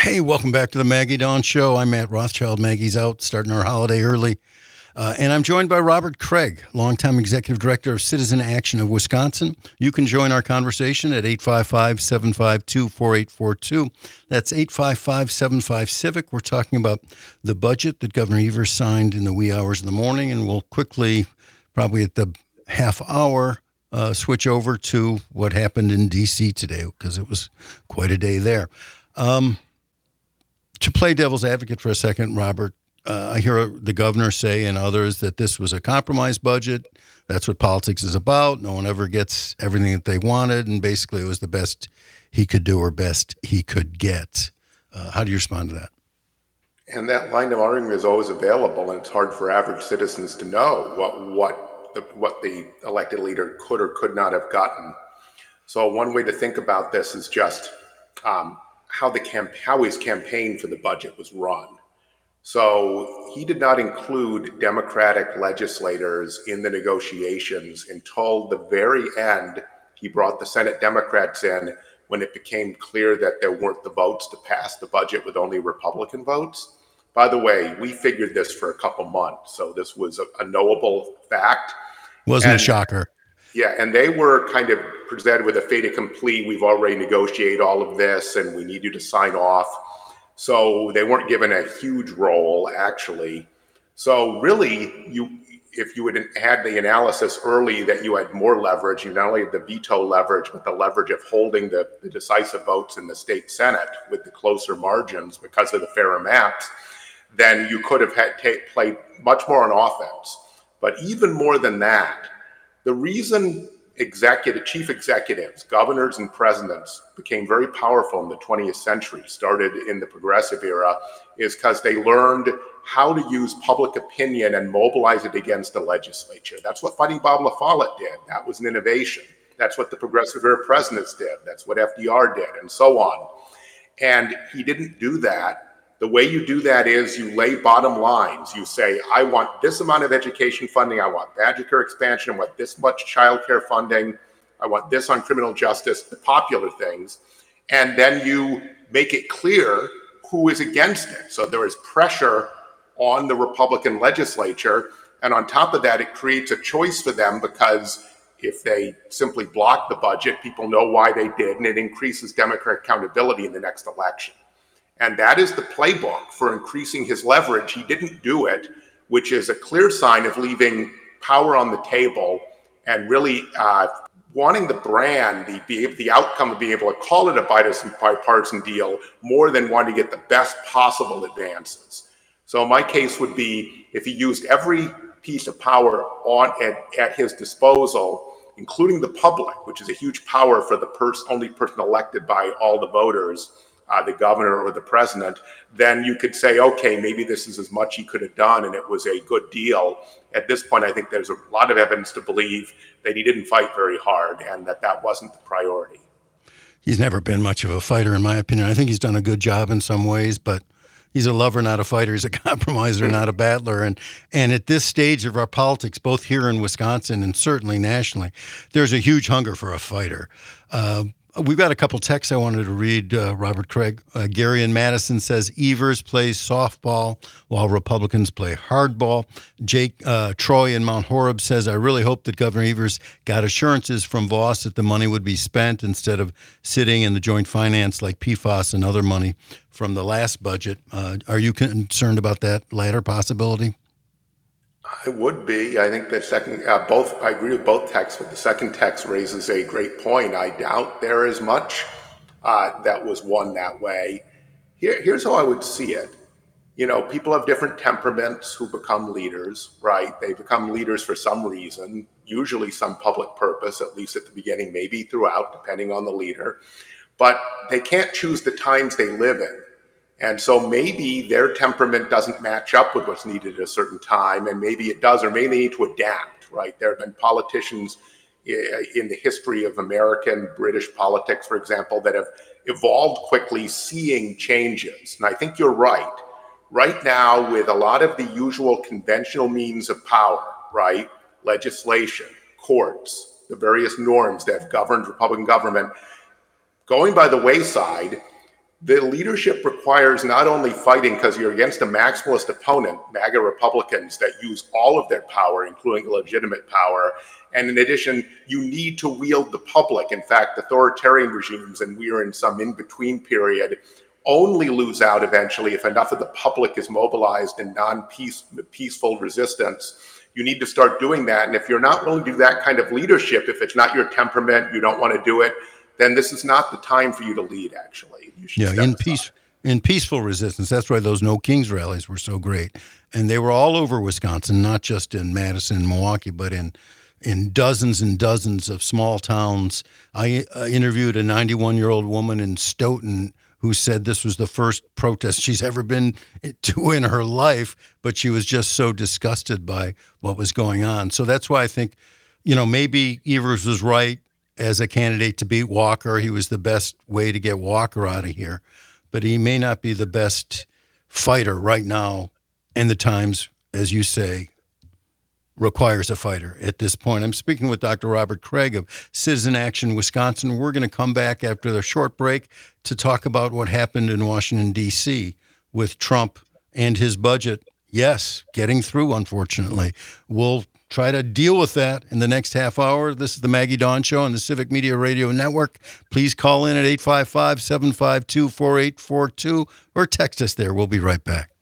Hey, welcome back to the Maggie Dawn Show. I'm Matt Rothschild. Maggie's out, starting our holiday early. And I'm joined by Robert Craig, longtime executive director of Citizen Action of Wisconsin. You can join our conversation at 855-752-4842. That's 855-75-CIVIC. We're talking about the budget that Governor Evers signed in the wee hours of the morning, and we'll quickly, probably at the half hour, switch over to what happened in D.C. today, because it was quite a day there. To play devil's advocate for a second, Robert, I hear the governor say and others that this was a compromise budget. That's what politics is about. No one ever gets everything that they wanted, and basically it was the best he could do or best he could get. How do you respond to that? And that line of argument is always available, and it's hard for average citizens to know what the elected leader could or could not have gotten. So one way to think about this is just how his campaign for the budget was run. So he did not include Democratic legislators in the negotiations until the very end. He brought the Senate Democrats in when it became clear that there weren't the votes to pass the budget with only Republican votes. By the way, we figured this for a couple months, so this was a knowable fact. Wasn't a shocker. Yeah, and they were kind of presented with a fait accompli. We've already negotiated all of this, and we need you to sign off. So they weren't given a huge role, actually. So really, if you had had the analysis early that you had more leverage, you not only had the veto leverage, but the leverage of holding the decisive votes in the state Senate with the closer margins because of the fairer maps, then you could have played much more on offense. But even more than that, the reason chief executives, governors, and presidents became very powerful in the 20th century, started in the progressive era, is because they learned how to use public opinion and mobilize it against the legislature. That's what Fighting Bob La Follette did. That was an innovation. That's what the progressive era presidents did. That's what FDR did, and so on. And he didn't do that. The way you do that is you lay bottom lines. You say, I want this amount of education funding. I want Badger Care expansion. I want this much child care funding. I want this on criminal justice, the popular things. And then you make it clear who is against it. So there is pressure on the Republican legislature. And on top of that, it creates a choice for them, because if they simply block the budget, people know why they did, and it increases Democrat accountability in the next election. And that is the playbook for increasing his leverage. He didn't do it, which is a clear sign of leaving power on the table and really wanting the brand, the outcome of being able to call it a bipartisan deal more than wanting to get the best possible advances. So my case would be, if he used every piece of power at his disposal, including the public, which is a huge power for the only person elected by all the voters, the governor or the president, then you could say, okay, maybe this is as much he could have done and it was a good deal. At this point, I think there's a lot of evidence to believe that he didn't fight very hard and that wasn't the priority. He's never been much of a fighter, in my opinion. I think he's done a good job in some ways, but he's a lover, not a fighter. He's a compromiser, not a battler. And at this stage of our politics, both here in Wisconsin and certainly nationally, there's a huge hunger for a fighter. We've got a couple texts I wanted to read, Robert Craig. Gary in Madison says Evers plays softball while Republicans play hardball. Troy in Mount Horeb says, I really hope that Governor Evers got assurances from Voss that the money would be spent instead of sitting in the joint finance like PFAS and other money from the last budget. Are you concerned about that latter possibility? I would be. I think the second, I agree with both texts, but the second text raises a great point. I doubt there is much that was won that way. Here's how I would see it. You know, people have different temperaments who become leaders, right? They become leaders for some reason, usually some public purpose, at least at the beginning, maybe throughout, depending on the leader. But they can't choose the times they live in. And so maybe their temperament doesn't match up with what's needed at a certain time, and maybe it does, or maybe they need to adapt, right? There have been politicians in the history of American, British politics, for example, that have evolved quickly, seeing changes. And I think you're right. Right now, with a lot of the usual conventional means of power, right? Legislation, courts, the various norms that have governed Republican government, going by the wayside, The leadership requires not only fighting because you're against a maximalist opponent, MAGA Republicans that use all of their power, including legitimate power. And in addition, you need to wield the public. In fact, authoritarian regimes, and we are in some in-between period, only lose out eventually if enough of the public is mobilized in non-peaceful resistance. You need to start doing that. And if you're not willing to do that kind of leadership, if it's not your temperament, you don't want to do it, then this is not the time for you to lead, actually. You should step aside. In peaceful resistance. That's why those No Kings rallies were so great. And they were all over Wisconsin, not just in Madison and Milwaukee, but in dozens and dozens of small towns. I interviewed a 91-year-old woman in Stoughton who said this was the first protest she's ever been to in her life, but she was just so disgusted by what was going on. So that's why I think, maybe Evers was right as a candidate to beat Walker. He was the best way to get Walker out of here, but he may not be the best fighter right now. And the times, as you say, requires a fighter at this point. I'm speaking with Dr. Robert Craig of Citizen Action Wisconsin. We're going to come back after the short break to talk about what happened in Washington, D.C. with Trump and his budget. Yes, getting through, unfortunately. We'll try to deal with that in the next half hour. This is the Maggie Dawn Show on the Civic Media Radio Network. Please call in at 855-752-4842 or text us there. We'll be right back.